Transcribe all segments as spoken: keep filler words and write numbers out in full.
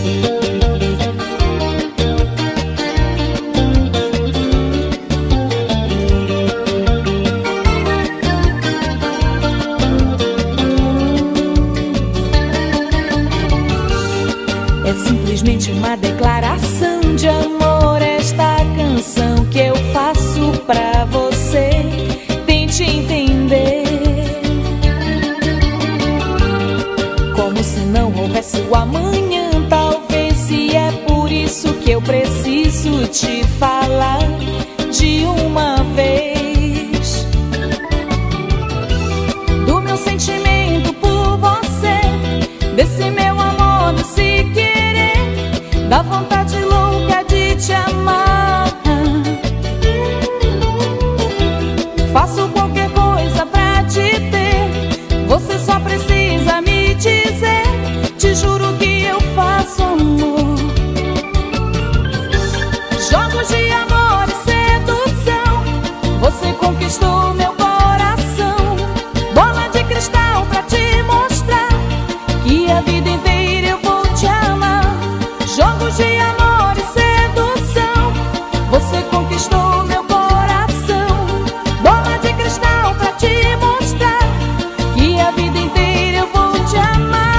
É simplesmente uma declaração de amor, esta canção que eu faço pra você. Tente entender, como se não houvesse o amanhã. Talvez se é por isso que eu preciso te falar de uma vez do meu sentimento por você, desse meu amor, desse querer, da vontade louca de te amar. Faço qualquer coisa pra te ter, você só precisa me dizer. Te juro que eu faço amor, jogos de amor e sedução. Você conquistou meu coração, bola de cristal pra te mostrar que a vida inteira eu vou te amar. Jogos de amor e sedução. Você conquistou meu coração, bola de cristal pra te mostrar que a vida inteira eu vou te amar.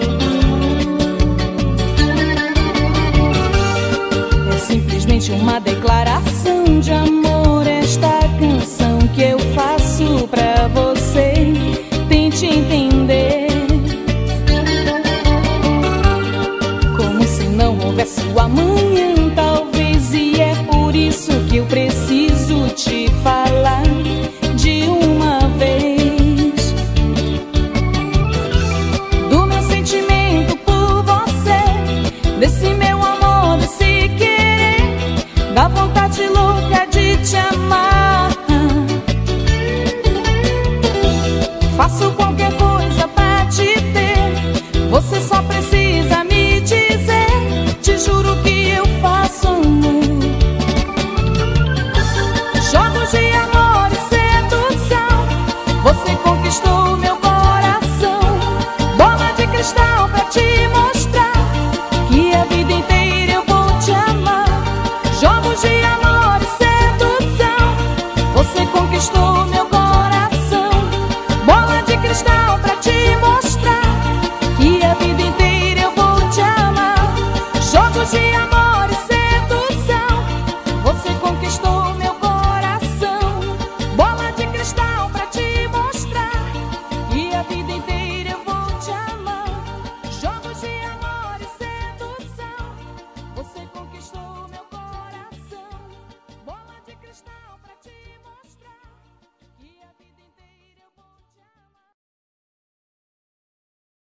É simplesmente uma declaração